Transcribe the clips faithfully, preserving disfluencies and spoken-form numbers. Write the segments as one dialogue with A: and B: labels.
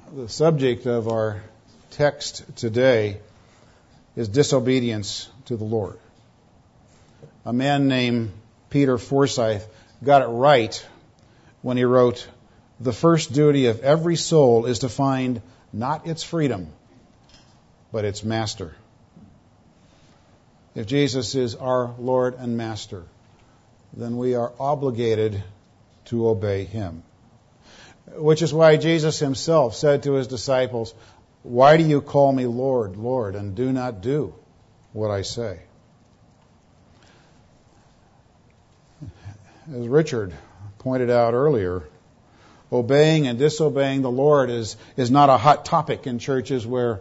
A: The subject of our text today is disobedience to the Lord. A man named Peter Forsyth got it right when he wrote, "The first duty of every soul is to find not its freedom, but its master." If Jesus is our Lord and Master, then we are obligated to obey Him. Which is why Jesus Himself said to His disciples, "Why do you call me Lord, Lord, and do not do what I say?" As Richard pointed out earlier, obeying and disobeying the Lord is, is not a hot topic in churches where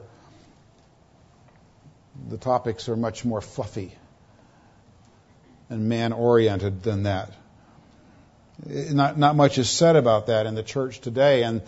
A: the topics are much more fluffy and man-oriented than that. Not, not much is said about that in the church today, and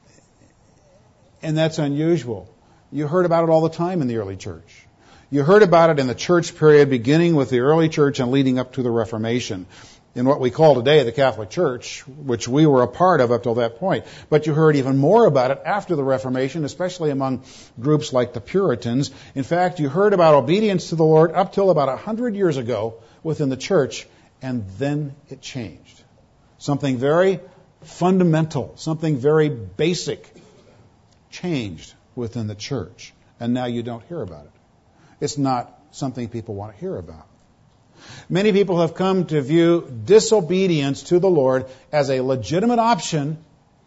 A: and that's unusual. You heard about it all the time in the early church. You heard about it in the church period beginning with the early church and leading up to the Reformation, in what we call today the Catholic Church, which we were a part of up till that point. But you heard even more about it after the Reformation, especially among groups like the Puritans. In fact, you heard about obedience to the Lord up till about a hundred years ago within the church, and then it changed. Something very fundamental, something very basic changed within the church. And now you don't hear about it. It's not something people want to hear about. Many people have come to view disobedience to the Lord as a legitimate option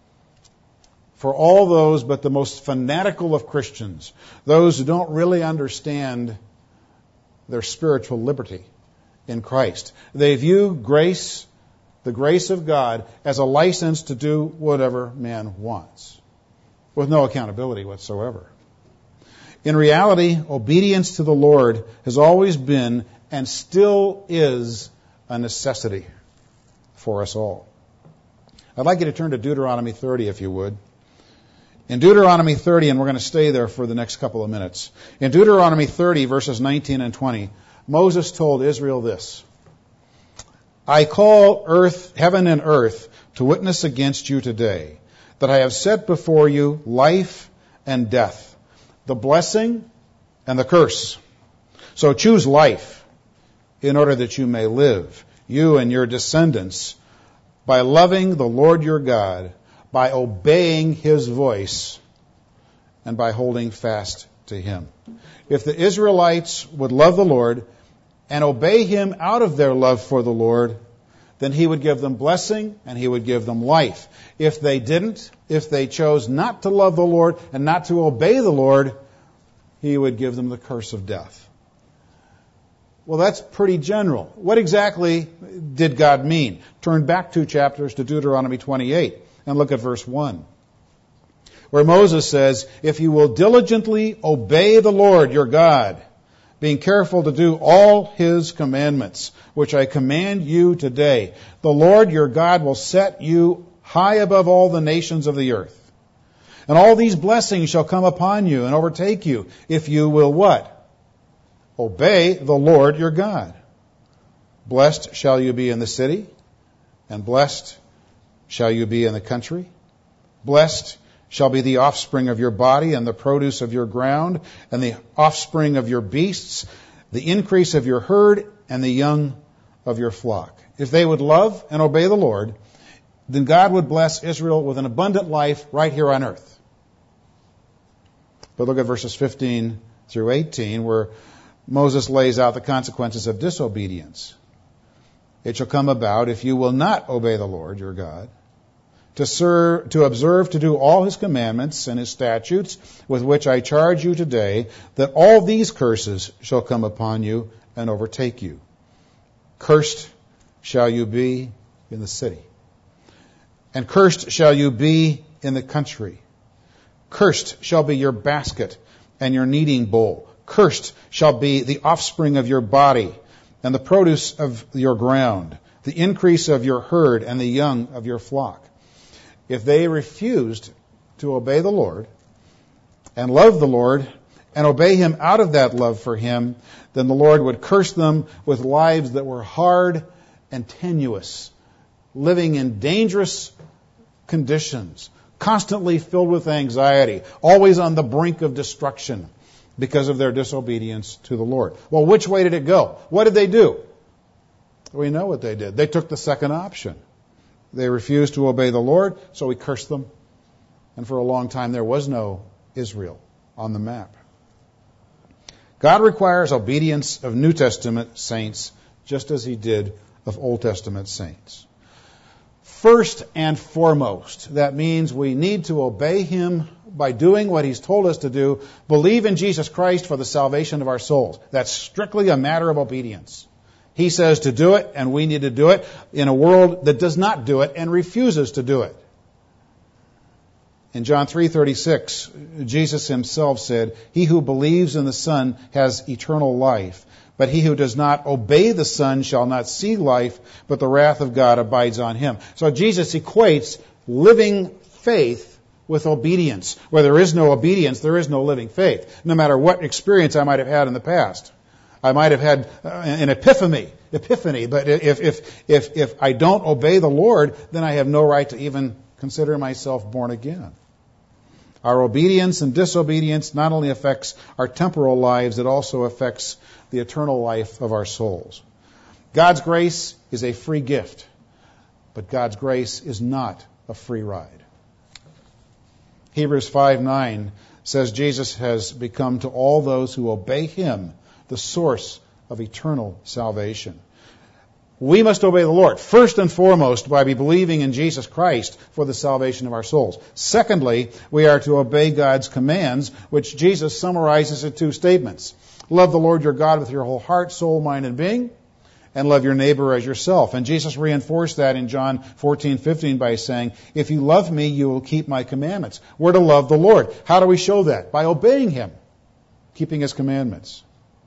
A: for all those but the most fanatical of Christians, those who don't really understand their spiritual liberty in Christ. They view grace, the grace of God, as a license to do whatever man wants, with no accountability whatsoever. In reality, obedience to the Lord has always been and still is a necessity for us all. I'd like you to turn to Deuteronomy thirty, if you would. In Deuteronomy thirty, and we're going to stay there for the next couple of minutes. In Deuteronomy thirty, verses nineteen and twenty, Moses told Israel this: "I call earth, heaven and earth to witness against you today, that I have set before you life and death, the blessing and the curse. So choose life, in order that you may live, you and your descendants, by loving the Lord your God, by obeying His voice, and by holding fast to Him." If the Israelites would love the Lord and obey Him out of their love for the Lord, then He would give them blessing and He would give them life. If they didn't, if they chose not to love the Lord and not to obey the Lord, He would give them the curse of death. Well, that's pretty general. What exactly did God mean? Turn back two chapters to Deuteronomy twenty-eight and look at verse one, where Moses says, "If you will diligently obey the Lord your God, being careful to do all His commandments, which I command you today, the Lord your God will set you high above all the nations of the earth. And all these blessings shall come upon you and overtake you, if you will" what? "Obey the Lord your God. Blessed shall you be in the city, and blessed shall you be in the country. Blessed shall be the offspring of your body, and the produce of your ground, and the offspring of your beasts, the increase of your herd, and the young of your flock." If they would love and obey the Lord, then God would bless Israel with an abundant life right here on earth. But look at verses fifteen through eighteen, where Moses lays out the consequences of disobedience. "It shall come about, if you will not obey the Lord your God, to serve, to observe to do all His commandments and His statutes, with which I charge you today, that all these curses shall come upon you and overtake you. Cursed shall you be in the city, and cursed shall you be in the country. Cursed shall be your basket and your kneading bowl. Cursed shall be the offspring of your body, and the produce of your ground, the increase of your herd, and the young of your flock." If they refused to obey the Lord and love the Lord and obey Him out of that love for Him, then the Lord would curse them with lives that were hard and tenuous, living in dangerous conditions, constantly filled with anxiety, always on the brink of destruction because of their disobedience to the Lord. Well, which way did it go? What did they do? We know what they did. They took the second option. They refused to obey the Lord, so He cursed them. And for a long time, there was no Israel on the map. God requires obedience of New Testament saints just as He did of Old Testament saints. First and foremost, that means we need to obey Him by doing what He's told us to do, believe in Jesus Christ for the salvation of our souls. That's strictly a matter of obedience. He says to do it, and we need to do it in a world that does not do it and refuses to do it. In John three thirty-six, Jesus Himself said, "He who believes in the Son has eternal life. But he who does not obey the Son shall not see life, but the wrath of God abides on him." So Jesus equates living faith with obedience. Where there is no obedience, there is no living faith, no matter what experience I might have had in the past. I might have had uh, an epiphany, epiphany, but if, if, if, if I don't obey the Lord, then I have no right to even consider myself born again. Our obedience and disobedience not only affects our temporal lives, it also affects the eternal life of our souls. God's grace is a free gift, but God's grace is not a free ride. Hebrews five nine says Jesus has become to all those who obey Him the source of eternal salvation. We must obey the Lord, first and foremost, by believing in Jesus Christ for the salvation of our souls. Secondly, we are to obey God's commands, which Jesus summarizes in two statements. Love the Lord your God with your whole heart, soul, mind, and being, and love your neighbor as yourself. And Jesus reinforced that in John fourteen fifteen by saying, "If you love me, you will keep my commandments." We're to love the Lord. How do we show that? By obeying Him, keeping His commandments.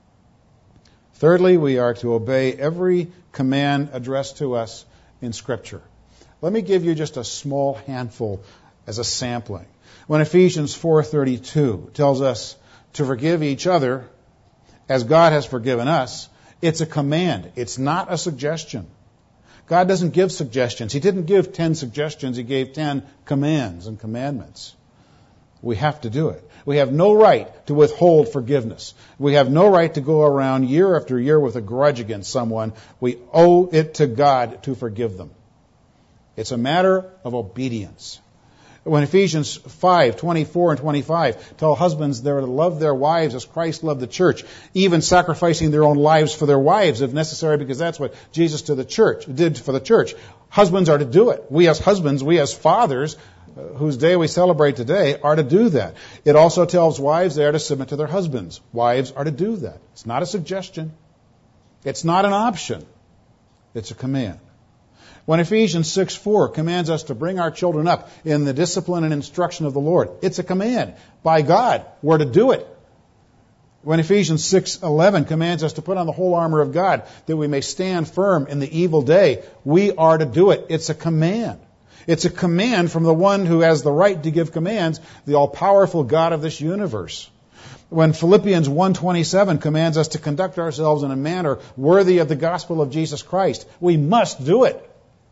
A: Thirdly, we are to obey every command addressed to us in Scripture. Let me give you just a small handful as a sampling. When Ephesians four thirty-two tells us to forgive each other as God has forgiven us, it's a command. It's not a suggestion. God doesn't give suggestions. He didn't give ten suggestions. He gave ten commands and commandments. We have to do it. We have no right to withhold forgiveness. We have no right to go around year after year with a grudge against someone. We owe it to God to forgive them. It's a matter of obedience. When Ephesians five twenty-four and twenty-five tell husbands they're to love their wives as Christ loved the church, even sacrificing their own lives for their wives if necessary, because that's what Jesus to the church did for the church. Husbands are to do it. We as husbands, we as fathers, uh, whose day we celebrate today, are to do that. It also tells wives they are to submit to their husbands. Wives are to do that. It's not a suggestion. It's not an option. It's a command. When Ephesians six four commands us to bring our children up in the discipline and instruction of the Lord, it's a command by God. We're to do it. When Ephesians six eleven commands us to put on the whole armor of God that we may stand firm in the evil day, we are to do it. It's a command. It's a command from the one who has the right to give commands, the all-powerful God of this universe. When Philippians one twenty-seven commands us to conduct ourselves in a manner worthy of the gospel of Jesus Christ, we must do it.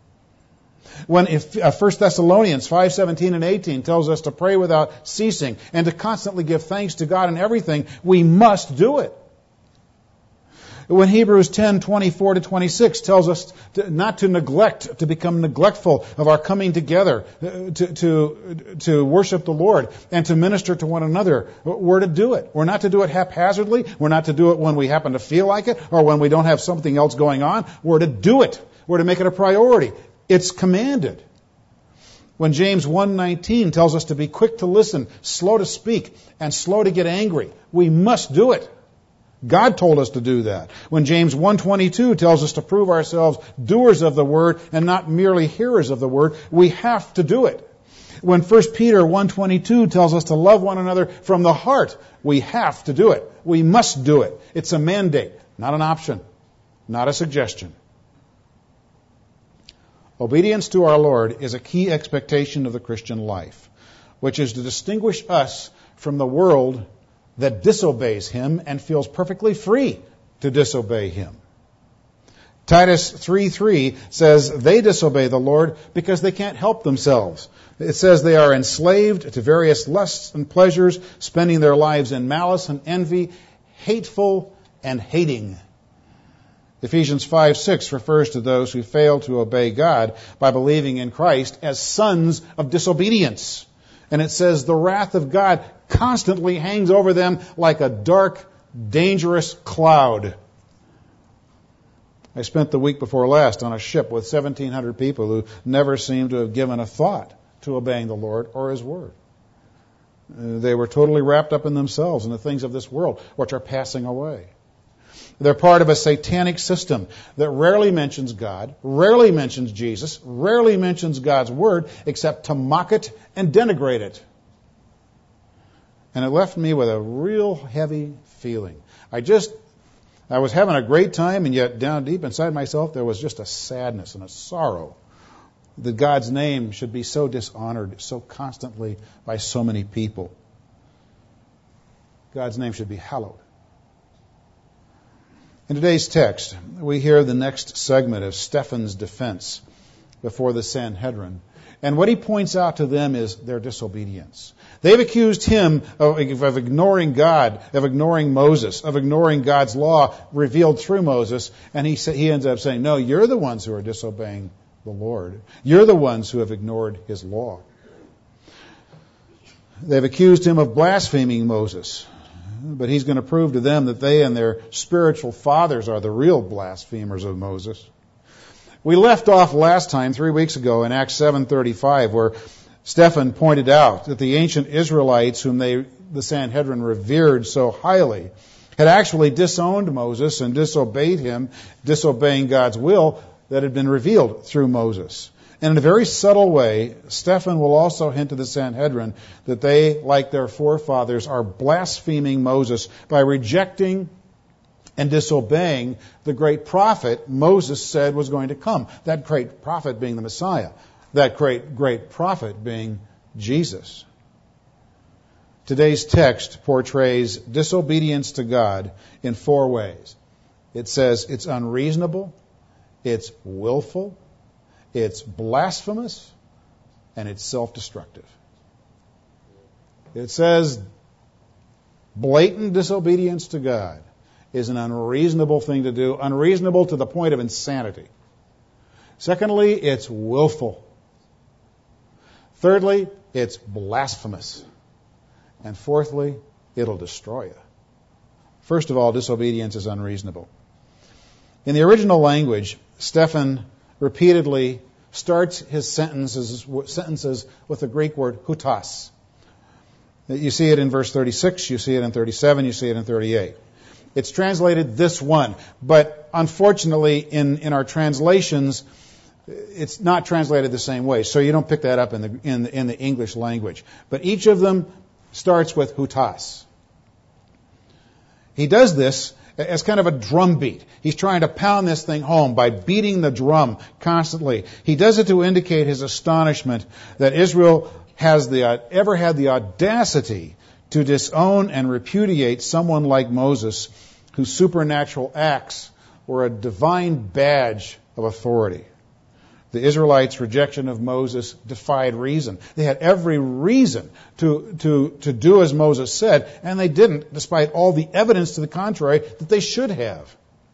A: When if, uh, First Thessalonians five seventeen and eighteen tells us to pray without ceasing and to constantly give thanks to God in everything, we must do it. When Hebrews ten twenty-four to twenty-six tells us to, not to neglect, to become neglectful of our coming together, uh, to, to, to worship the Lord and to minister to one another, we're to do it. We're not to do it haphazardly. We're not to do it when we happen to feel like it or when we don't have something else going on. We're to do it. We're to make it a priority. It's commanded. When James one nineteen tells us to be quick to listen, slow to speak, and slow to get angry, we must do it. God told us to do that. When James one twenty-two tells us to prove ourselves doers of the word and not merely hearers of the word, we have to do it. When First Peter one twenty-two tells us to love one another from the heart, we have to do it. We must do it. It's a mandate, not an option, not a suggestion. Obedience to our Lord is a key expectation of the Christian life, which is to distinguish us from the world that disobeys Him and feels perfectly free to disobey Him. Titus three three says they disobey the Lord because they can't help themselves. It says they are enslaved to various lusts and pleasures, spending their lives in malice and envy, hateful and hating. Ephesians five six refers to those who fail to obey God by believing in Christ as sons of disobedience. And it says the wrath of God constantly hangs over them like a dark, dangerous cloud. I spent the week before last on a ship with seventeen hundred people who never seemed to have given a thought to obeying the Lord or His Word. Uh, they were totally wrapped up in themselves and the things of this world, which are passing away. They're part of a satanic system that rarely mentions God, rarely mentions Jesus, rarely mentions God's Word, except to mock it and denigrate it. And it left me with a real heavy feeling. I just, I was having a great time, and yet down deep inside myself there was just a sadness and a sorrow that God's name should be so dishonored so constantly by so many people. God's name should be hallowed. In today's text, we hear the next segment of Stephen's defense before the Sanhedrin. And what he points out to them is their disobedience. They've accused him of, of ignoring God, of ignoring Moses, of ignoring God's law revealed through Moses. And he, he ends up saying, no, you're the ones who are disobeying the Lord. You're the ones who have ignored His law. They've accused him of blaspheming Moses. But he's going to prove to them that they and their spiritual fathers are the real blasphemers of Moses. We left off last time, three weeks ago, in Acts seven thirty-five, where Stephen pointed out that the ancient Israelites, whom they, the Sanhedrin revered so highly, had actually disowned Moses and disobeyed him, disobeying God's will that had been revealed through Moses. And in a very subtle way, Stephen will also hint to the Sanhedrin that they, like their forefathers, are blaspheming Moses by rejecting and disobeying the great prophet Moses said was going to come. That great prophet being the Messiah. That great, great prophet being Jesus. Today's text portrays disobedience to God in four ways. It says it's unreasonable, it's willful, it's blasphemous, and it's self-destructive. It says blatant disobedience to God is an unreasonable thing to do, unreasonable to the point of insanity. Secondly, it's willful. Thirdly, it's blasphemous. And fourthly, it'll destroy you. First of all, disobedience is unreasonable. In the original language, Stephen repeatedly starts his sentences, sentences with the Greek word hutas. You see it in verse thirty-six, you see it in thirty-seven, you see it in thirty-eight. It's translated this one, but unfortunately in, in our translations, it's not translated the same way, so you don't pick that up in the, in the, in the English language. But each of them starts with hutas. He does this as kind of a drum beat. He's trying to pound this thing home by beating the drum constantly. He does it to indicate his astonishment that Israel has the, uh, ever had the audacity to disown and repudiate someone like Moses, whose supernatural acts were a divine badge of authority. The Israelites' rejection of Moses defied reason. They had every reason to, to, to do as Moses said, and they didn't, despite all the evidence to the contrary that they should have.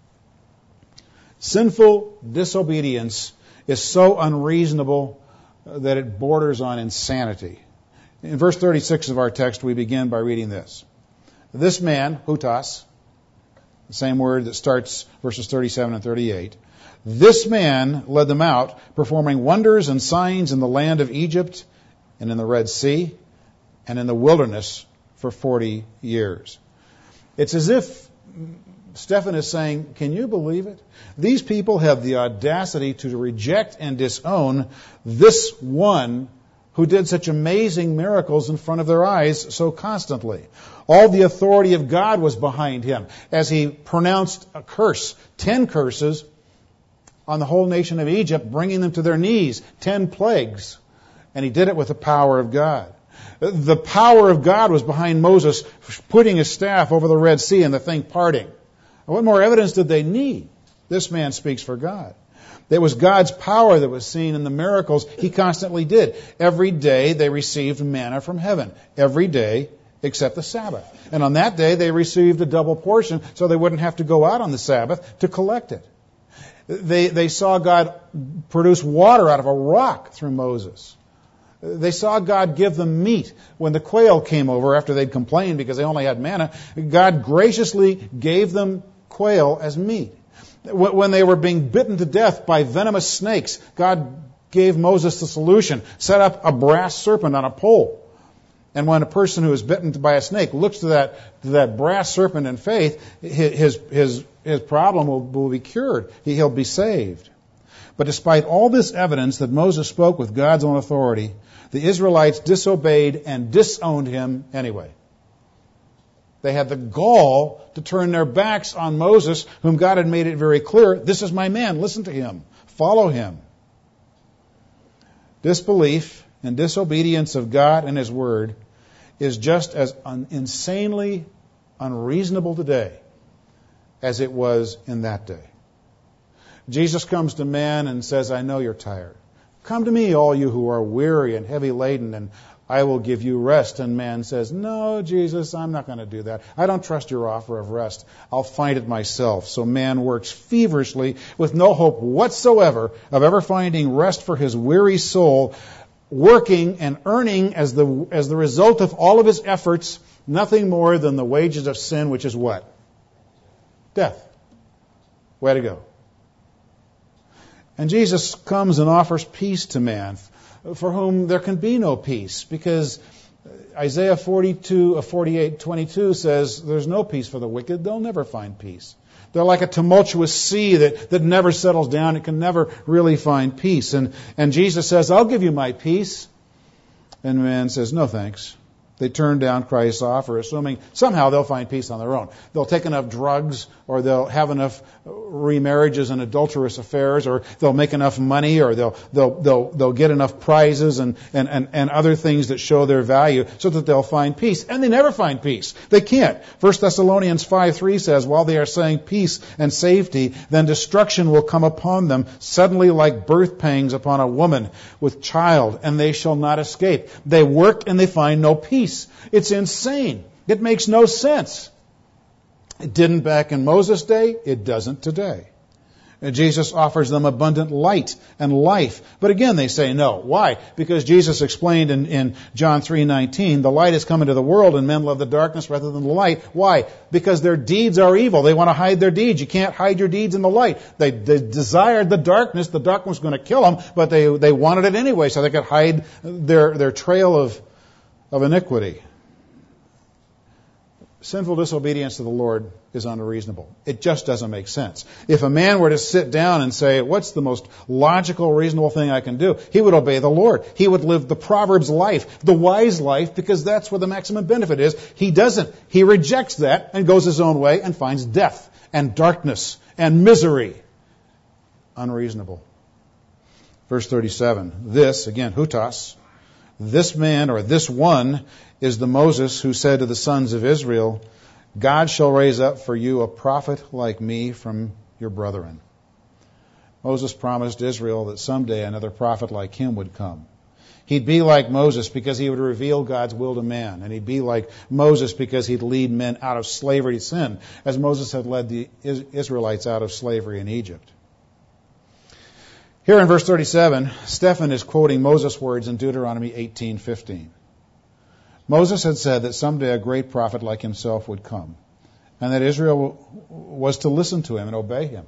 A: Sinful disobedience is so unreasonable that it borders on insanity. In verse thirty-six of our text, we begin by reading this. This man, hutas, the same word that starts verses thirty-seven and thirty-eight, this man led them out, performing wonders and signs in the land of Egypt and in the Red Sea and in the wilderness for forty years. It's as if Stephen is saying, can you believe it? These people have the audacity to reject and disown this one who did such amazing miracles in front of their eyes so constantly. All the authority of God was behind him as he pronounced a curse, ten curses, on the whole nation of Egypt, bringing them to their knees, ten plagues. And he did it with the power of God. The power of God was behind Moses putting his staff over the Red Sea and the thing parting. What more evidence did they need? This man speaks for God. It was God's power that was seen in the miracles he constantly did. Every day they received manna from heaven. Every day except the Sabbath. And on that day they received a double portion so they wouldn't have to go out on the Sabbath to collect it. They, they saw God produce water out of a rock through Moses. They saw God give them meat. When the quail came over after they'd complained because they only had manna, God graciously gave them quail as meat. When they were being bitten to death by venomous snakes, God gave Moses the solution. Set up a brass serpent on a pole. And when a person who is bitten by a snake looks to that, to that brass serpent in faith, his, his, his problem will, will be cured. He'll be saved. But despite all this evidence that Moses spoke with God's own authority, the Israelites disobeyed and disowned him anyway. They had the gall to turn their backs on Moses, whom God had made it very clear, this is my man, listen to him, follow him. Disbelief and disobedience of God and his word is just as un- insanely unreasonable today as it was in that day. Jesus comes to man and says, I know you're tired. Come to me, all you who are weary and heavy laden, and I will give you rest. And man says, no, Jesus, I'm not going to do that. I don't trust your offer of rest. I'll find it myself. So man works feverishly with no hope whatsoever of ever finding rest for his weary soul, working and earning as the, as the result of all of his efforts, nothing more than the wages of sin, which is what? Death. Way to go. And Jesus comes and offers peace to man, for whom there can be no peace, because Isaiah forty-two, forty-eight, twenty-two says there's no peace for the wicked. They'll never find peace. They're like a tumultuous sea that, that never settles down. It can never really find peace. And, and Jesus says, I'll give you my peace. And man says, no thanks. They turn down Christ's offer, assuming somehow they'll find peace on their own. They'll take enough drugs, or they'll have enough remarriages and adulterous affairs, or they'll make enough money, or they'll they'll they'll, they'll get enough prizes and, and, and, and other things that show their value so that they'll find peace. And they never find peace. They can't. First Thessalonians five three says, while they are saying peace and safety, then destruction will come upon them, suddenly like birth pangs upon a woman with child, and they shall not escape. They work and they find no peace. It's insane. It makes no sense. It didn't back in Moses' day. It doesn't today. And Jesus offers them abundant light and life. But again, they say no. Why? Because Jesus explained in, in John three nineteen, the light has come into the world and men love the darkness rather than the light. Why? Because their deeds are evil. They want to hide their deeds. You can't hide your deeds in the light. They, they desired the darkness. The darkness was going to kill them, but they, they wanted it anyway so they could hide their, their trail of of iniquity. Sinful disobedience to the Lord is unreasonable. It just doesn't make sense. If a man were to sit down and say, what's the most logical, reasonable thing I can do? He would obey the Lord. He would live the Proverbs life, the wise life, because that's where the maximum benefit is. He doesn't. He rejects that and goes his own way and finds death and darkness and misery. Unreasonable. Verse thirty-seven. This, again, hutas, this man, or this one, is the Moses who said to the sons of Israel, God shall raise up for you a prophet like me from your brethren. Moses promised Israel that someday another prophet like him would come. He'd be like Moses because he would reveal God's will to man. And he'd be like Moses because he'd lead men out of slavery to sin, as Moses had led the Israelites out of slavery in Egypt. Here in verse thirty-seven, Stephen is quoting Moses' words in Deuteronomy eighteen fifteen. Moses had said that someday a great prophet like himself would come, and that Israel was to listen to him and obey him.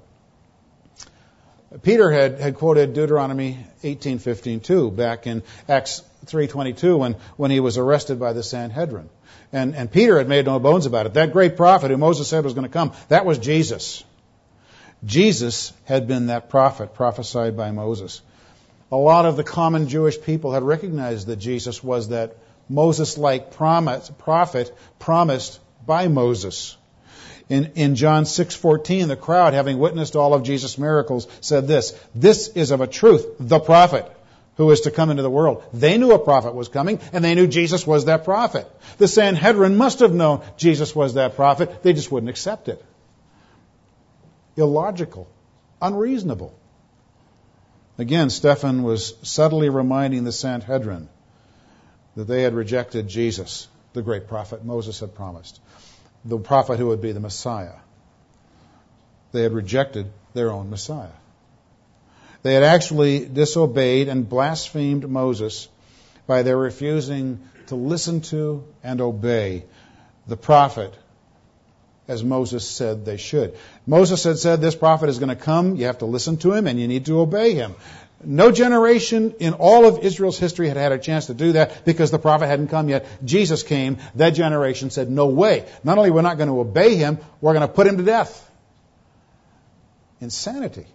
A: Peter had, had quoted Deuteronomy eighteen fifteen too, back in Acts three twenty-two when, when he was arrested by the Sanhedrin. And, and Peter had made no bones about it. That great prophet who Moses said was going to come, that was Jesus. Jesus had been that prophet prophesied by Moses. A lot of the common Jewish people had recognized that Jesus was that Moses-like promise, prophet promised by Moses. In, in John six fourteen, the crowd, having witnessed all of Jesus' miracles, said this, this is of a truth the prophet who is to come into the world. They knew a prophet was coming, and they knew Jesus was that prophet. The Sanhedrin must have known Jesus was that prophet. They just wouldn't accept it. Illogical. unreasonable. Again, Stephen was subtly reminding the Sanhedrin that they had rejected Jesus, the great prophet Moses had promised, the prophet who would be the Messiah. They had rejected their own Messiah. They had actually disobeyed and blasphemed Moses by their refusing to listen to and obey the prophet as Moses said they should. Moses had said, this prophet is going to come, you have to listen to him, and you need to obey him. No generation in all of Israel's history had had a chance to do that because the prophet hadn't come yet. Jesus came. That generation said, no way. Not only are we not going to obey him, we're going to put him to death. Insanity.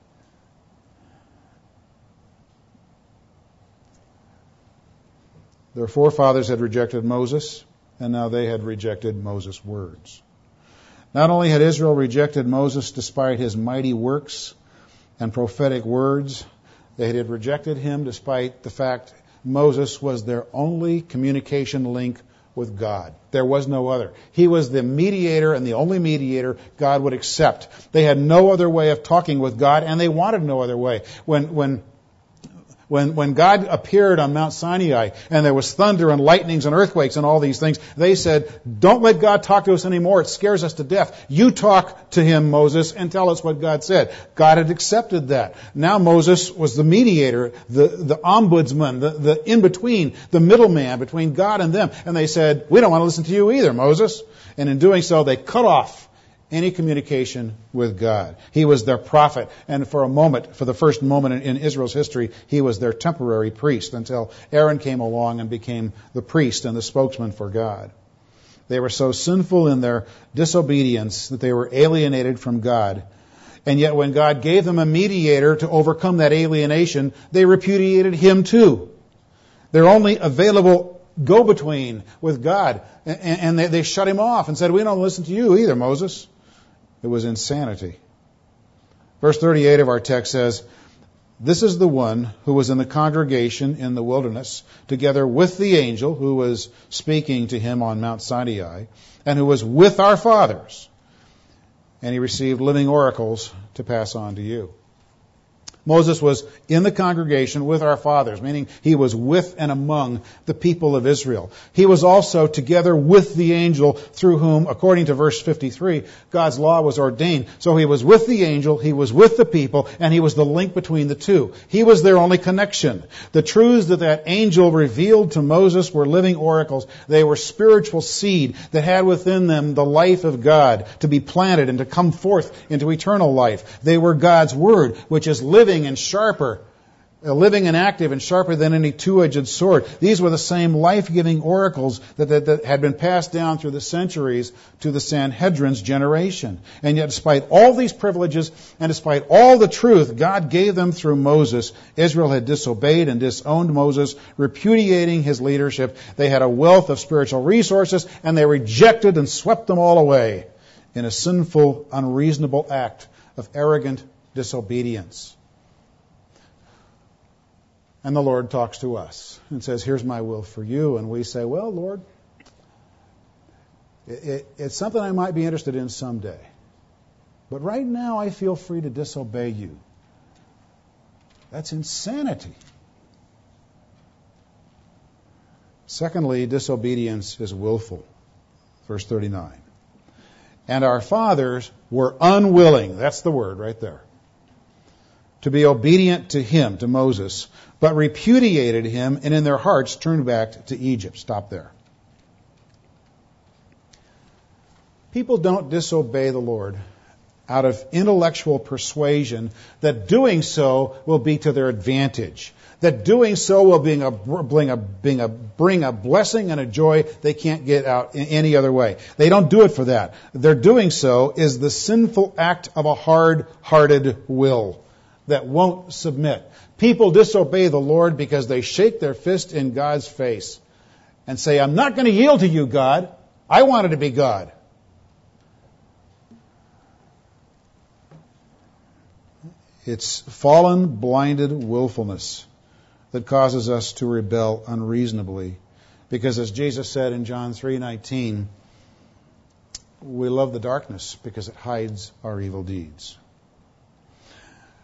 A: Their forefathers had rejected Moses, and now they had rejected Moses' words. Not only had Israel rejected Moses despite his mighty works and prophetic words, they had rejected him despite the fact Moses was their only communication link with God. There was no other. He was the mediator and the only mediator God would accept. They had no other way of talking with God, and they wanted no other way. When, when When, when God appeared on Mount Sinai and there was thunder and lightnings and earthquakes and all these things, they said, don't let God talk to us anymore. It scares us to death. You talk to him, Moses, and tell us what God said. God had accepted that. Now Moses was the mediator, the, the ombudsman, the, the in-between, the middleman between God and them. And they said, we don't want to listen to you either, Moses. And in doing so, they cut off any communication with God. He was their prophet, and for a moment, for the first moment in, in Israel's history, he was their temporary priest until Aaron came along and became the priest and the spokesman for God. They were so sinful in their disobedience that they were alienated from God. And yet when God gave them a mediator to overcome that alienation, they repudiated him too. Their only available go-between with God, and, and they, they shut him off and said, we don't listen to you either, Moses. It was insanity. Verse thirty-eight of our text says, this is the one who was in the congregation in the wilderness, together with the angel who was speaking to him on Mount Sinai, and who was with our fathers. And he received living oracles to pass on to you. Moses was in the congregation with our fathers, meaning he was with and among the people of Israel. He was also together with the angel through whom, according to verse fifty-three, God's law was ordained. So he was with the angel, he was with the people, and he was the link between the two. He was their only connection. The truths that that angel revealed to Moses were living oracles. They were spiritual seed that had within them the life of God to be planted and to come forth into eternal life. They were God's word, which is living and sharper, uh, living and active and sharper than any two-edged sword. These were the same life-giving oracles that, that, that had been passed down through the centuries to the Sanhedrin's generation. And yet, despite all these privileges and despite all the truth God gave them through Moses, Israel had disobeyed and disowned Moses, repudiating his leadership. They had a wealth of spiritual resources, and they rejected and swept them all away in a sinful, unreasonable act of arrogant disobedience. And the Lord talks to us and says, here's my will for you. And we say, well, Lord, it, it, it's something I might be interested in someday. But right now I feel free to disobey you. That's insanity. Secondly, disobedience is willful. Verse thirty-nine. And our fathers were unwilling, that's the word right there, to be obedient to him, to Moses, but repudiated him, and in their hearts turned back to Egypt. Stop there. People don't disobey the Lord out of intellectual persuasion that doing so will be to their advantage, that doing so will bring a, bring a, bring a, bring a blessing and a joy they can't get out in any other way. They don't do it for that. Their doing so is the sinful act of a hard-hearted will that won't submit. People disobey the Lord because they shake their fist in God's face and say, I'm not going to yield to you, God. I wanted to be God. It's fallen, blinded willfulness that causes us to rebel unreasonably. Because as Jesus said in John three nineteen, we love the darkness because it hides our evil deeds.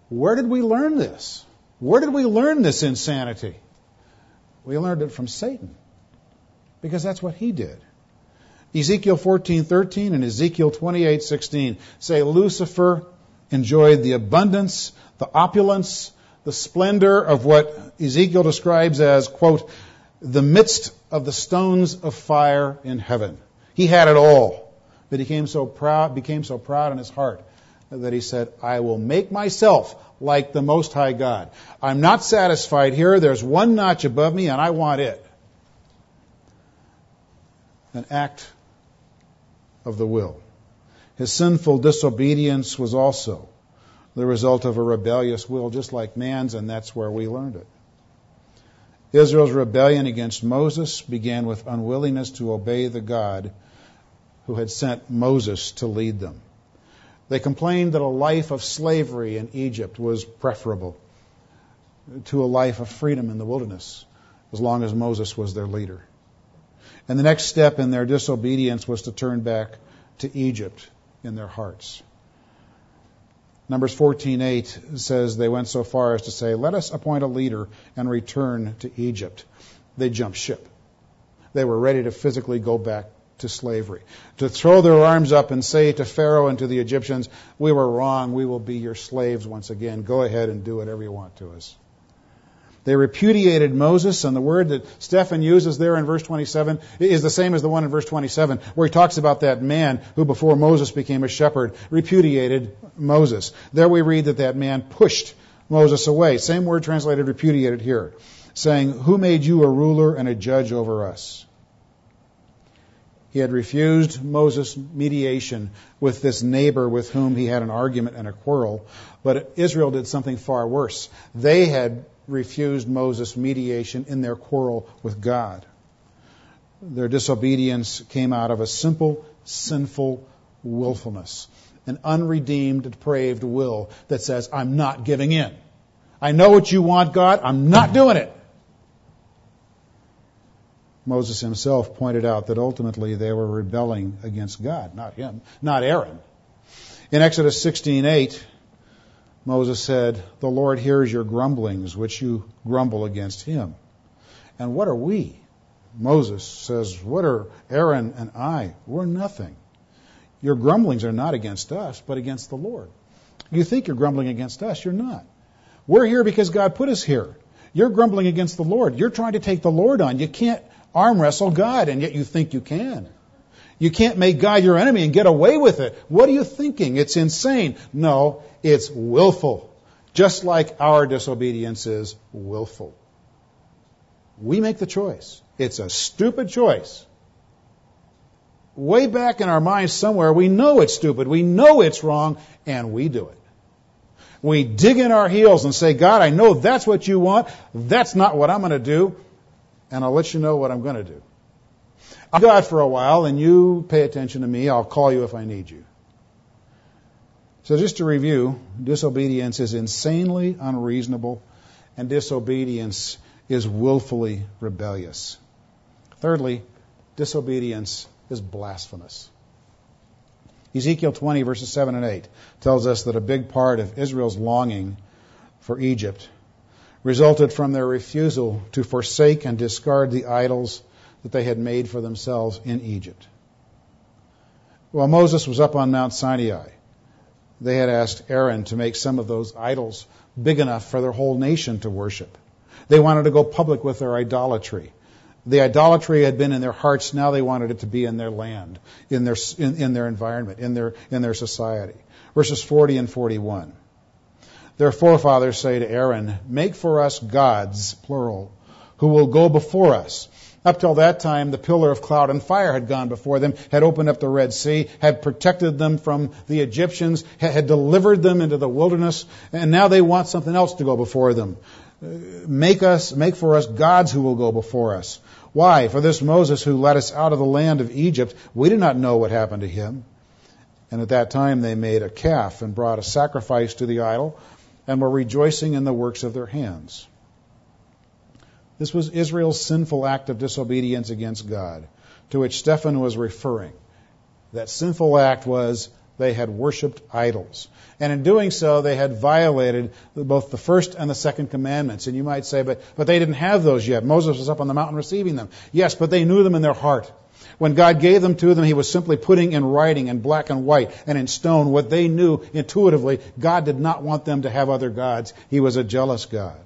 A: Where did we learn this? Where did we learn this insanity? We learned it from Satan, because that's what he did. Ezekiel fourteen thirteen and Ezekiel twenty-eight sixteen say Lucifer enjoyed the abundance, the opulence, the splendor of what Ezekiel describes as, quote, the midst of the stones of fire in heaven. He had it all, but he became so proud, became so proud in his heart that he said, I will make myself like the Most High God. I'm not satisfied here. There's one notch above me, and I want it. An act of the will. His sinful disobedience was also the result of a rebellious will, just like man's, and that's where we learned it. Israel's rebellion against Moses began with unwillingness to obey the God who had sent Moses to lead them. They complained that a life of slavery in Egypt was preferable to a life of freedom in the wilderness, as long as Moses was their leader. And the next step in their disobedience was to turn back to Egypt in their hearts. Numbers fourteen eight says they went so far as to say, let us appoint a leader and return to Egypt. They jumped ship. They were ready to physically go back to slavery, to throw their arms up and say to Pharaoh and to the Egyptians, we were wrong, we will be your slaves once again. Go ahead and do whatever you want to us. They repudiated Moses, and the word that Stephen uses there in verse twenty-seven is the same as the one in verse twenty-seven, where he talks about that man who before Moses became a shepherd repudiated Moses. There we read that that man pushed Moses away. Same word translated repudiated here, saying, who made you a ruler and a judge over us? He had refused Moses' mediation with this neighbor with whom he had an argument and a quarrel, but Israel did something far worse. They had refused Moses' mediation in their quarrel with God. Their disobedience came out of a simple, sinful willfulness, an unredeemed, depraved will that says, I'm not giving in. I know what you want, God. I'm not doing it. Moses himself pointed out that ultimately they were rebelling against God, not him, not Aaron. In Exodus sixteen eight, Moses said, the Lord hears your grumblings, which you grumble against him. And what are we? Moses says, what are Aaron and I? We're nothing. Your grumblings are not against us, but against the Lord. You think you're grumbling against us. You're not. We're here because God put us here. You're grumbling against the Lord. You're trying to take the Lord on. You can't arm wrestle God, and yet you think you can. You can't make God your enemy and get away with it. What are you thinking? It's insane. No, it's willful. Just like our disobedience is willful. We make the choice. It's a stupid choice. Way back in our minds somewhere, we know it's stupid. We know it's wrong, and we do it. We dig in our heels and say, God, I know that's what you want. That's not what I'm going to do. And I'll let you know what I'm going to do. I'll go out for a while, and you pay attention to me. I'll call you if I need you. So just to review, disobedience is insanely unreasonable, and disobedience is willfully rebellious. Thirdly, disobedience is blasphemous. Ezekiel twenty, verses seven and eight tells us that a big part of Israel's longing for Egypt resulted from their refusal to forsake and discard the idols that they had made for themselves in Egypt. While Moses was up on Mount Sinai, they had asked Aaron to make some of those idols big enough for their whole nation to worship. They wanted to go public with their idolatry. The idolatry had been in their hearts. Now they wanted it to be in their land, in their in, in their environment, in their in their society. Verses forty and forty-one. Their forefathers say to Aaron, make for us gods, plural, who will go before us. Up till that time, the pillar of cloud and fire had gone before them, had opened up the Red Sea, had protected them from the Egyptians, had delivered them into the wilderness, and now they want something else to go before them. Make us, make for us gods who will go before us. Why? For this Moses who led us out of the land of Egypt, we did not know what happened to him. And at that time they made a calf and brought a sacrifice to the idol, and were rejoicing in the works of their hands. This was Israel's sinful act of disobedience against God, to which Stephen was referring. That sinful act was They had worshipped idols. And in doing so, they had violated both the first and the second commandments. And you might say, but, but they didn't have those yet. Moses was up on the mountain receiving them. Yes, but they knew them in their heart. When God gave them to them, He was simply putting in writing in black and white and in stone what they knew intuitively. God did not want them to have other gods. He was a jealous God.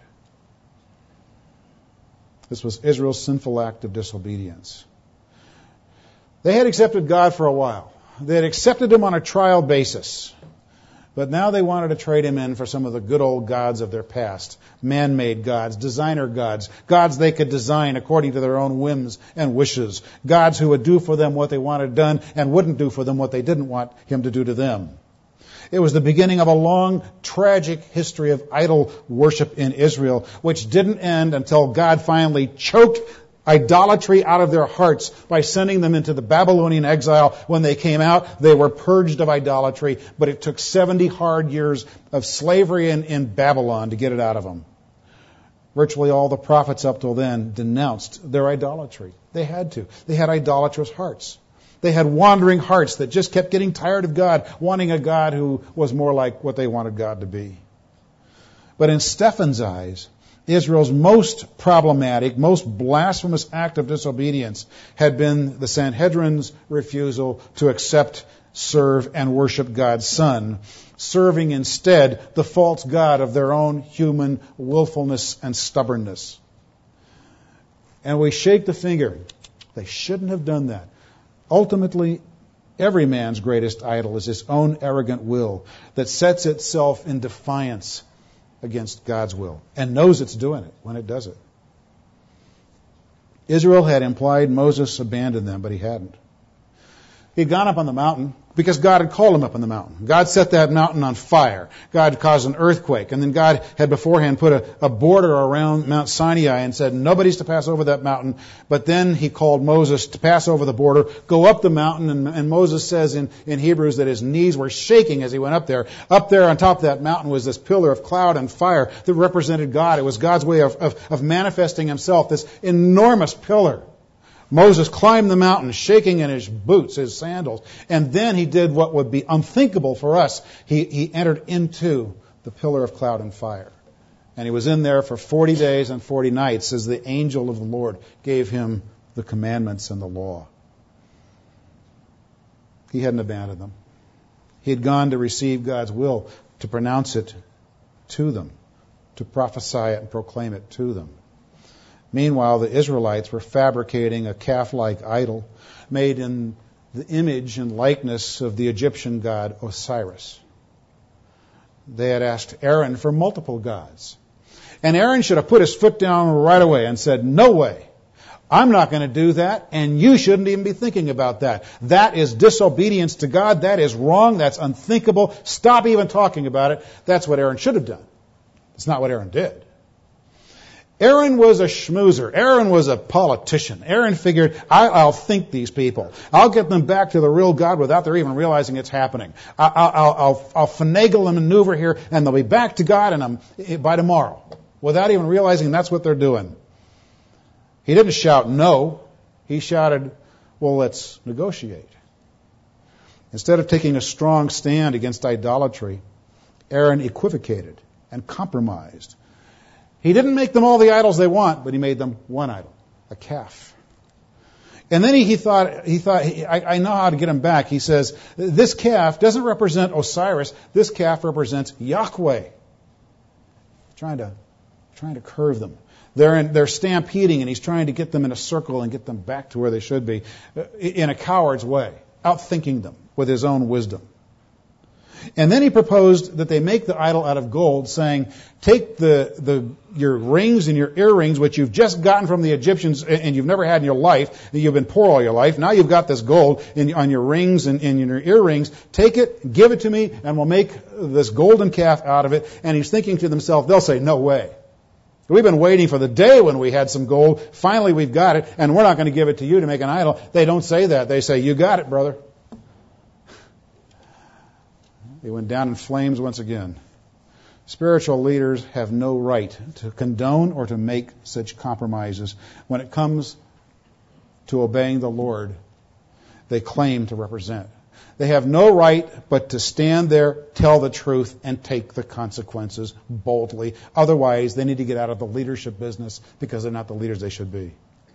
A: This was Israel's sinful act of disobedience. They had accepted God for a while. They had accepted Him on a trial basis. But now they wanted to trade Him in for some of the good old gods of their past. Man-made gods, designer gods, gods they could design according to their own whims and wishes. Gods who would do for them what they wanted done and wouldn't do for them what they didn't want Him to do to them. It was the beginning of a long, tragic history of idol worship in Israel, which didn't end until God finally choked idolatry out of their hearts by sending them into the Babylonian exile. When they came out, they were purged of idolatry, but it took seventy hard years of slavery in, in Babylon to get it out of them. Virtually all the prophets up till then denounced their idolatry. They had to. They had idolatrous hearts. They had wandering hearts that just kept getting tired of God, wanting a God who was more like what they wanted God to be. But in Stephen's eyes, Israel's most problematic, most blasphemous act of disobedience had been the Sanhedrin's refusal to accept, serve, and worship God's Son, serving instead the false god of their own human willfulness and stubbornness. And we shake the finger. They shouldn't have done that. Ultimately, every man's greatest idol is his own arrogant will that sets itself in defiance against God's will and knows it's doing it when it does it. Israel had implied Moses abandoned them, but he hadn't. He'd gone up on the mountain because God had called him up on the mountain. God set that mountain on fire. God caused an earthquake. And then God had beforehand put a, a border around Mount Sinai and said nobody's to pass over that mountain. But then He called Moses to pass over the border, go up the mountain. And, and Moses says in, in Hebrews that his knees were shaking as he went up there. Up there on top of that mountain was this pillar of cloud and fire that represented God. It was God's way of, of, of manifesting Himself, this enormous pillar. Moses climbed the mountain, shaking in his boots, his sandals, and then he did what would be unthinkable for us. He, he entered into the pillar of cloud and fire. And he was in there for forty days and forty nights as the angel of the Lord gave him the commandments and the law. He hadn't abandoned them. He had gone to receive God's will, to pronounce it to them, to prophesy it and proclaim it to them. Meanwhile, the Israelites were fabricating a calf-like idol made in the image and likeness of the Egyptian god Osiris. They had asked Aaron for multiple gods. And Aaron should have put his foot down right away and said, no way. I'm not going to do that, and you shouldn't even be thinking about that. That is disobedience to God. That is wrong. That's unthinkable. Stop even talking about it. That's what Aaron should have done. It's not what Aaron did. Aaron was a schmoozer. Aaron was a politician. Aaron figured, I'll think these people. I'll get them back to the real God without their even realizing it's happening. I'll, I'll, I'll, I'll finagle and maneuver here, and they'll be back to God and I'm, by tomorrow, without even realizing that's what they're doing. He didn't shout no. He shouted, well, let's negotiate. Instead of taking a strong stand against idolatry, Aaron equivocated and compromised. He didn't make them all the idols they want, but he made them one idol, a calf. And then he, he thought, he thought, I, I know how to get him back. He says, this calf doesn't represent Osiris. This calf represents Yahweh. Trying to, trying to curve them. They're in, they're stampeding, and he's trying to get them in a circle and get them back to where they should be in a coward's way, outthinking them with his own wisdom. And then he proposed that they make the idol out of gold, saying, take the, the your rings and your earrings, which you've just gotten from the Egyptians and you've never had in your life, you've been poor all your life, now you've got this gold in, on your rings and in your earrings, take it, give it to me, and we'll make this golden calf out of it. And he's thinking to himself, they'll say, no way. We've been waiting for the day when we had some gold, finally we've got it, and we're not going to give it to you to make an idol. They don't say that. They say, you got it, brother. They went down in flames once again. Spiritual leaders have no right to condone or to make such compromises. When it comes to obeying the Lord, they claim to represent They have no right but to stand there, tell the truth, and take the consequences boldly. Otherwise, they need to get out of the leadership business because they're not the leaders they should be.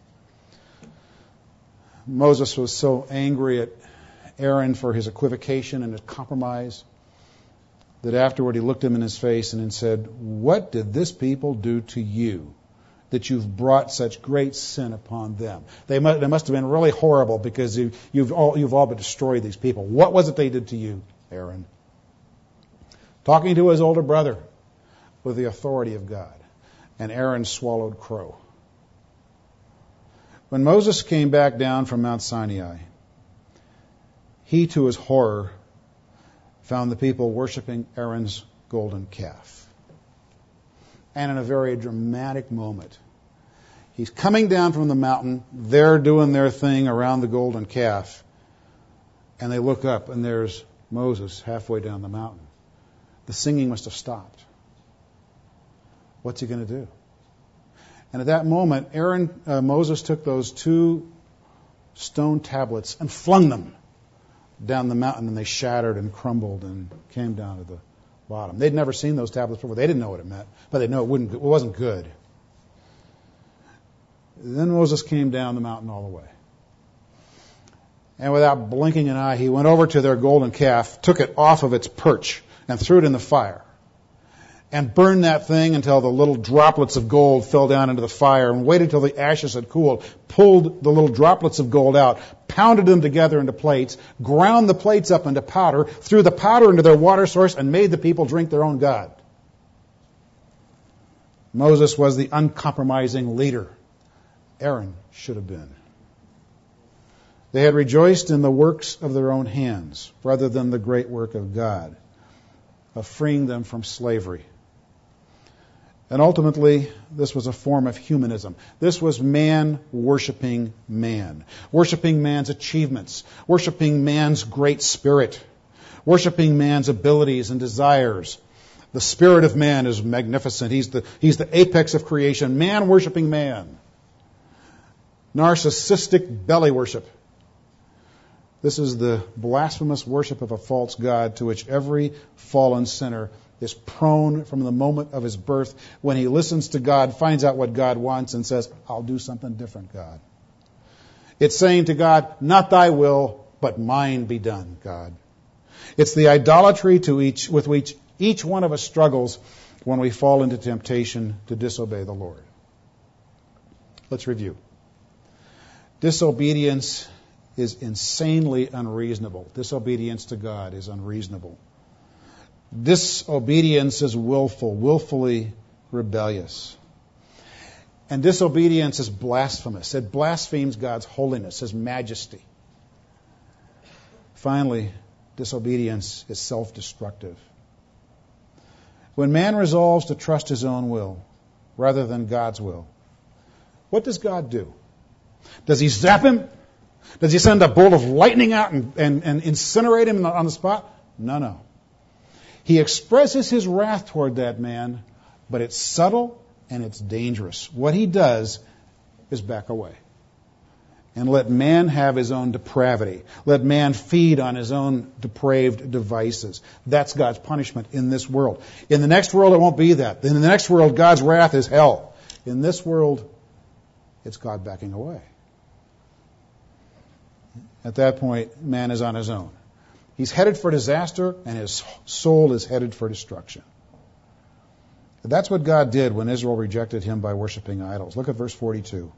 A: Moses was so angry at Aaron for his equivocation and his compromise that afterward he looked him in his face and said, "What did this people do to you that you've brought such great sin upon them?" They must, they must have been really horrible because you, you've, all, you've all but destroyed these people. What was it they did to you, Aaron? Talking to his older brother with the authority of God. And Aaron swallowed crow. When Moses came back down from Mount Sinai, he, to his horror, found the people worshiping Aaron's golden calf. And in a very dramatic moment, he's coming down from the mountain. They're doing their thing around the golden calf. And they look up, and there's Moses halfway down the mountain. The singing must have stopped. What's he going to do? And at that moment, Aaron, uh, Moses took those two stone tablets and flung them down the mountain, and they shattered and crumbled and came down to the bottom. They'd never seen those tablets before. They didn't know what it meant, but they know it wouldn't. It wasn't good. Then Moses came down the mountain all the way. And without blinking an eye, he went over to their golden calf, took it off of its perch, and threw it in the fire. And burned that thing until the little droplets of gold fell down into the fire, and waited till the ashes had cooled, pulled the little droplets of gold out, pounded them together into plates, ground the plates up into powder, threw the powder into their water source, and made the people drink their own God. Moses was the uncompromising leader. Aaron should have been. They had rejoiced in the works of their own hands rather than the great work of God, of freeing them from slavery. And ultimately, this was a form of humanism. This was man worshiping man, worshiping man's achievements, worshiping man's great spirit, worshiping man's abilities and desires. The spirit of man is magnificent. He's the, he's the apex of creation. Man worshiping man. Narcissistic belly worship. This is the blasphemous worship of a false god to which every fallen sinner is prone from the moment of his birth. When he listens to God, finds out what God wants, and says, "I'll do something different, God." It's saying to God, "Not thy will, but mine be done, God." It's the idolatry to each, with which each one of us struggles when we fall into temptation to disobey the Lord. Let's review. Disobedience is insanely unreasonable. Disobedience to God is unreasonable. Disobedience is willful, willfully rebellious. And disobedience is blasphemous. It blasphemes God's holiness, His majesty. Finally, disobedience is self-destructive. When man resolves to trust his own will rather than God's will, what does God do? Does He zap him? Does He send a bolt of lightning out and, and, and incinerate him on the spot? No, no. He expresses His wrath toward that man, but it's subtle and it's dangerous. What He does is back away and let man have his own depravity. Let man feed on his own depraved devices. That's God's punishment in this world. In the next world, it won't be that. In the next world, God's wrath is hell. In this world, it's God backing away. At that point, man is on his own. He's headed for disaster, and his soul is headed for destruction. That's what God did when Israel rejected Him by worshiping idols. Look at verse forty-two.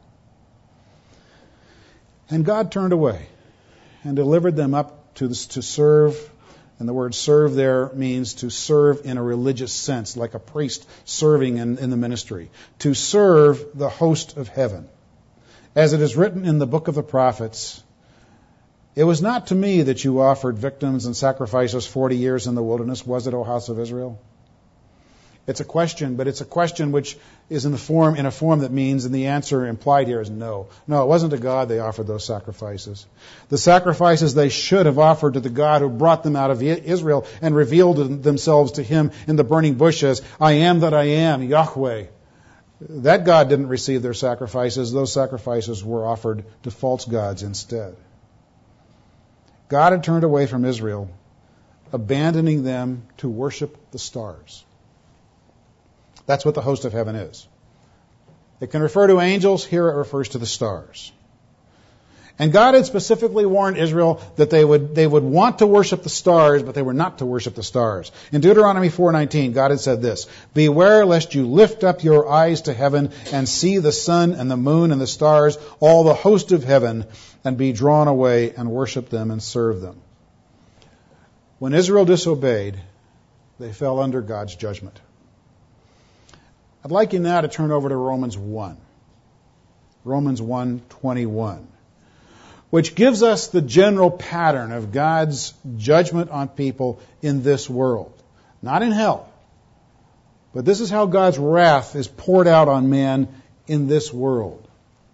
A: And God turned away and delivered them up to, this, to serve, and the word serve there means to serve in a religious sense, like a priest serving in, in the ministry. To serve the host of heaven. As it is written in the book of the prophets, "It was not to me that you offered victims and sacrifices forty years in the wilderness, was it, O house of Israel?" It's a question, but it's a question which is in the form in a form that means, and the answer implied here is no. No, it wasn't to God they offered those sacrifices. The sacrifices they should have offered to the God who brought them out of Israel and revealed themselves to Him in the burning bush as, "I am that I am, Yahweh." That God didn't receive their sacrifices. Those sacrifices were offered to false gods instead. God had turned away from Israel, abandoning them to worship the stars. That's what the host of heaven is. It can refer to angels. Here it refers to the stars. And God had specifically warned Israel that they would they would want to worship the stars, but they were not to worship the stars. In Deuteronomy four nineteen, God had said this, "Beware lest you lift up your eyes to heaven and see the sun and the moon and the stars, all the host of heaven, and be drawn away and worship them and serve them." When Israel disobeyed, they fell under God's judgment. I'd like you now to turn over to Romans one. Romans one twenty-one. Which gives us the general pattern of God's judgment on people in this world. Not in hell. But this is how God's wrath is poured out on man in this world.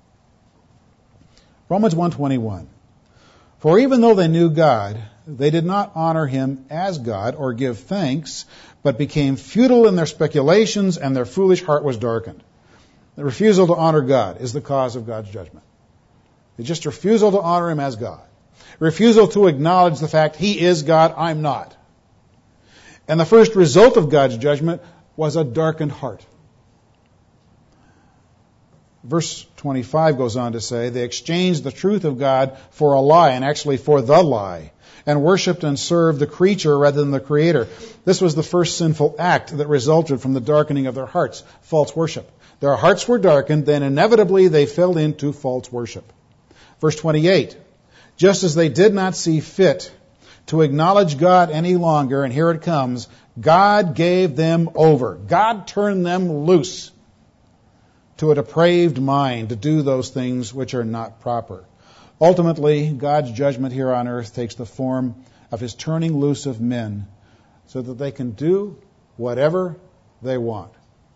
A: Romans one twenty-one. For even though they knew God, they did not honor him as God or give thanks, but became futile in their speculations, and their foolish heart was darkened. The refusal to honor God is the cause of God's judgment. It's just refusal to honor him as God. Refusal to acknowledge the fact he is God, I'm not. And the first result of God's judgment was a darkened heart. Verse twenty-five goes on to say, they exchanged the truth of God for a lie, and actually for the lie, and worshipped and served the creature rather than the Creator. This was the first sinful act that resulted from the darkening of their hearts, false worship. Their hearts were darkened, then inevitably they fell into false worship. Verse twenty-eight, just as they did not see fit to acknowledge God any longer, and here it comes, God gave them over. God turned them loose to a depraved mind to do those things which are not proper. Ultimately, God's judgment here on earth takes the form of his turning loose of men so that they can do whatever they want.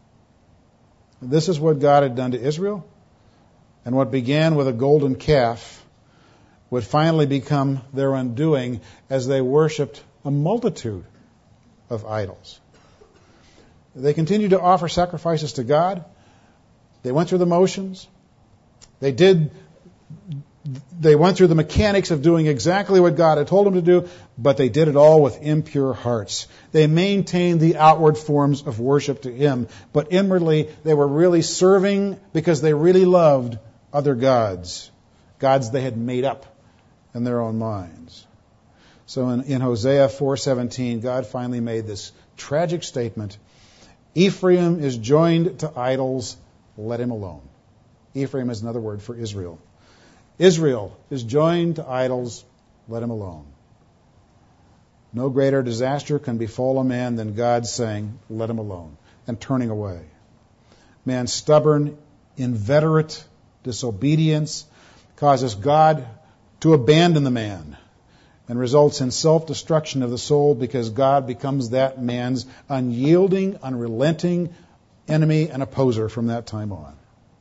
A: This is what God had done to Israel. And what began with a golden calf would finally become their undoing as they worshipped a multitude of idols. They continued to offer sacrifices to God. They went through the motions. They did. They went through the mechanics of doing exactly what God had told them to do, but they did it all with impure hearts. They maintained the outward forms of worship to him, but inwardly they were really serving because they really loved other gods, gods they had made up in their own minds. So in, in Hosea four seventeen, God finally made this tragic statement, Ephraim is joined to idols, let him alone. Ephraim is another word for Israel. Israel is joined to idols, let him alone. No greater disaster can befall a man than God saying, let him alone, and turning away. Man's stubborn, inveterate disobedience causes God to abandon the man and results in self-destruction of the soul because God becomes that man's unyielding, unrelenting enemy and opposer from that time on.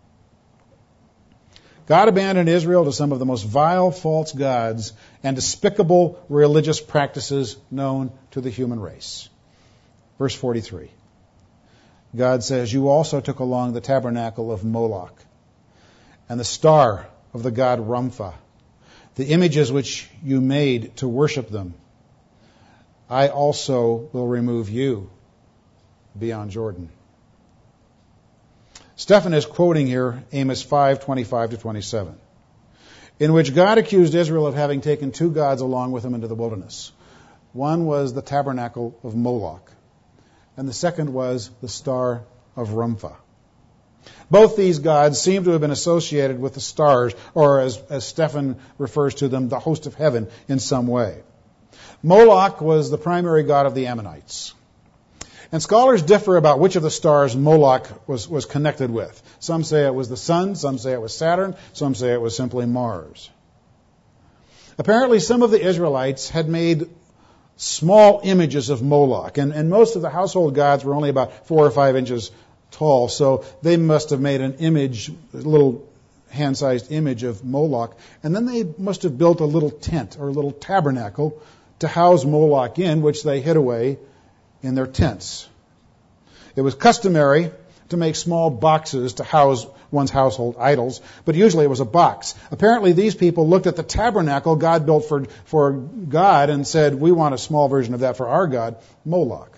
A: God abandoned Israel to some of the most vile false gods and despicable religious practices known to the human race. Verse forty-three. God says, you also took along the tabernacle of Moloch and the star of the god Rempha, the images which you made to worship them. I also will remove you beyond Jordan. Stephen is quoting here Amos five twenty-five to twenty-seven, in which God accused Israel of having taken two gods along with him into the wilderness. One was the tabernacle of Moloch, and the second was the star of Rempha. Both these gods seem to have been associated with the stars, or as, as Stephen refers to them, the host of heaven in some way. Moloch was the primary god of the Ammonites. And scholars differ about which of the stars Moloch was, was connected with. Some say it was the sun, some say it was Saturn, some say it was simply Mars. Apparently some of the Israelites had made small images of Moloch, and, and most of the household gods were only about four or five inches tall, so they must have made an image, a little hand-sized image of Moloch, and then they must have built a little tent or a little tabernacle to house Moloch in, which they hid away in their tents. It was customary to make small boxes to house one's household idols, but usually it was a box. Apparently these people looked at the tabernacle God built for, for God and said, we want a small version of that for our God, Moloch.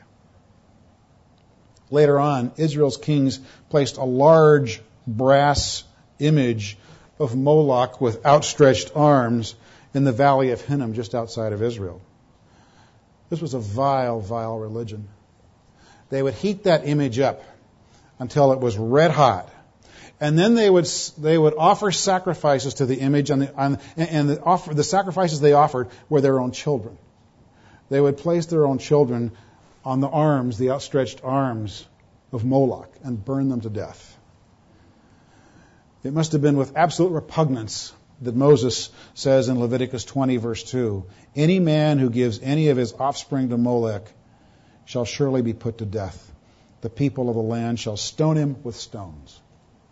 A: Later on, Israel's kings placed a large brass image of Moloch with outstretched arms in the valley of Hinnom, just outside of Israel. This was a vile, vile religion. They would heat that image up until it was red hot. And then they would they would offer sacrifices to the image, on the, on, and the, offer, the sacrifices they offered were their own children. They would place their own children on the arms, the outstretched arms of Moloch, and burn them to death. It must have been with absolute repugnance that Moses says in Leviticus twenty, verse two, any man who gives any of his offspring to Molech shall surely be put to death. The people of the land shall stone him with stones.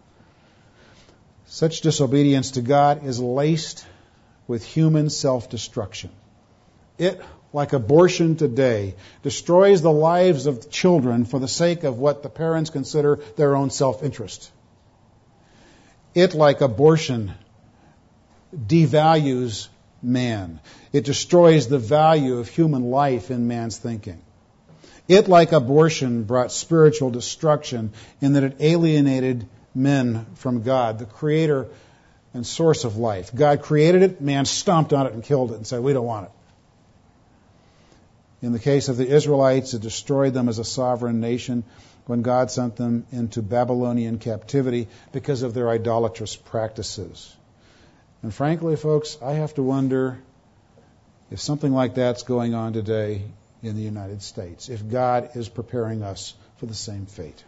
A: Such disobedience to God is laced with human self-destruction. It, like abortion today, destroys the lives of children for the sake of what the parents consider their own self-interest. It, like abortion, devalues man. It destroys the value of human life in man's thinking. It, like abortion, brought spiritual destruction in that it alienated men from God, the creator and source of life. God created it, man stomped on it and killed it and said, we don't want it. In the case of the Israelites, it destroyed them as a sovereign nation when God sent them into Babylonian captivity because of their idolatrous practices. And frankly, folks, I have to wonder if something like that's going on today in the United States, if God is preparing us for the same fate.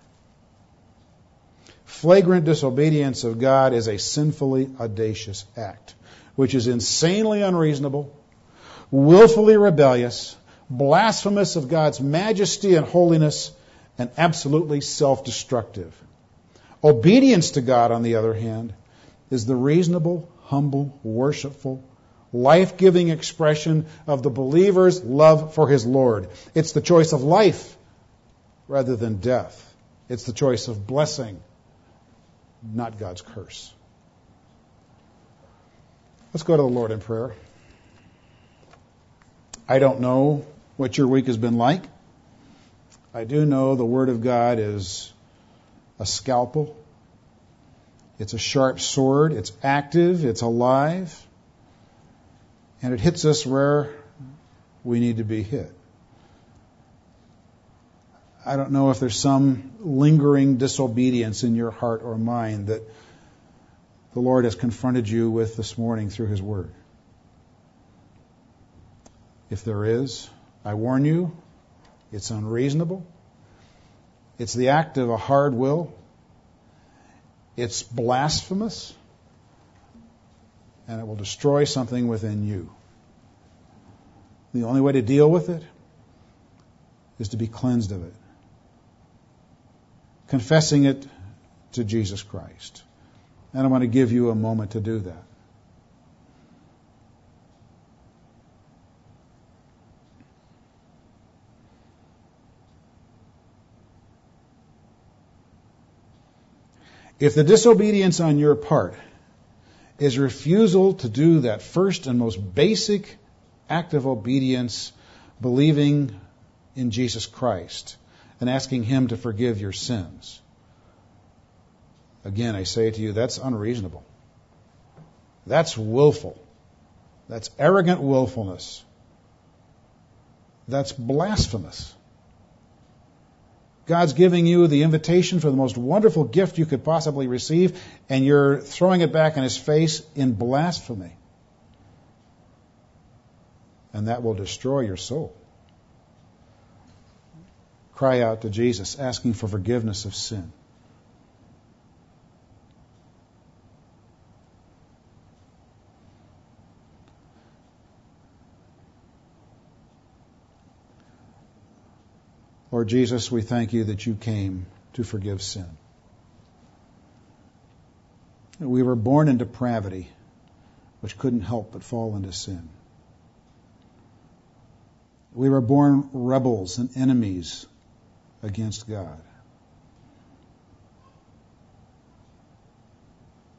A: Flagrant disobedience of God is a sinfully audacious act, which is insanely unreasonable, willfully rebellious, blasphemous of God's majesty and holiness, and absolutely self-destructive. Obedience to God, on the other hand, is the reasonable, humble, worshipful, life-giving expression of the believer's love for his Lord. It's the choice of life rather than death. It's the choice of blessing, not God's curse. Let's go to the Lord in prayer. I don't know what your week has been like. I do know the Word of God is a scalpel. It's a sharp sword. It's active. It's alive. And it hits us where we need to be hit. I don't know if there's some lingering disobedience in your heart or mind that the Lord has confronted you with this morning through His Word. If there is, I warn you, it's unreasonable. It's the act of a hard will. It's blasphemous. And it will destroy something within you. The only way to deal with it is to be cleansed of it. Confessing it to Jesus Christ. And I want to give you a moment to do that. If the disobedience on your part is refusal to do that first and most basic act of obedience, believing in Jesus Christ and asking Him to forgive your sins, again, I say to you, that's unreasonable. That's willful. That's arrogant willfulness. That's blasphemous. God's giving you the invitation for the most wonderful gift you could possibly receive, and you're throwing it back in His face in blasphemy. And that will destroy your soul. Cry out to Jesus, asking for forgiveness of sin. Lord Jesus, we thank you that you came to forgive sin. We were born in depravity, which couldn't help but fall into sin. We were born rebels and enemies against God.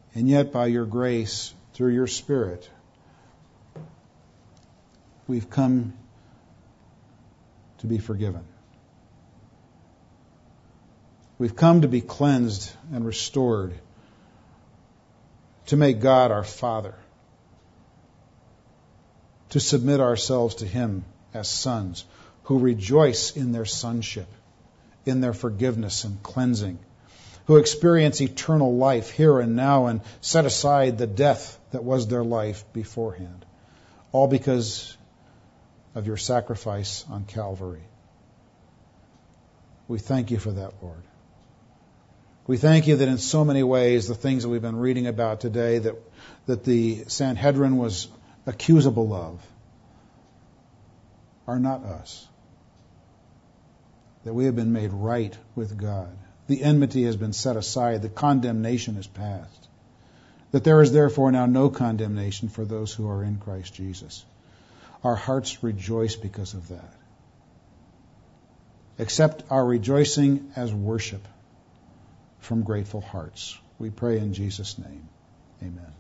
A: And yet, by your grace, through your Spirit, we've come to be forgiven. We've come to be cleansed and restored, to make God our Father, to submit ourselves to Him as sons who rejoice in their sonship, in their forgiveness and cleansing, who experience eternal life here and now and set aside the death that was their life beforehand, all because of your sacrifice on Calvary. We thank you for that, Lord. We thank you that in so many ways, the things that we've been reading about today, that, that the Sanhedrin was accusable of, are not us. That we have been made right with God. The enmity has been set aside. The condemnation is past. That there is therefore now no condemnation for those who are in Christ Jesus. Our hearts rejoice because of that. Accept our rejoicing as worship from grateful hearts. We pray in Jesus' name. Amen.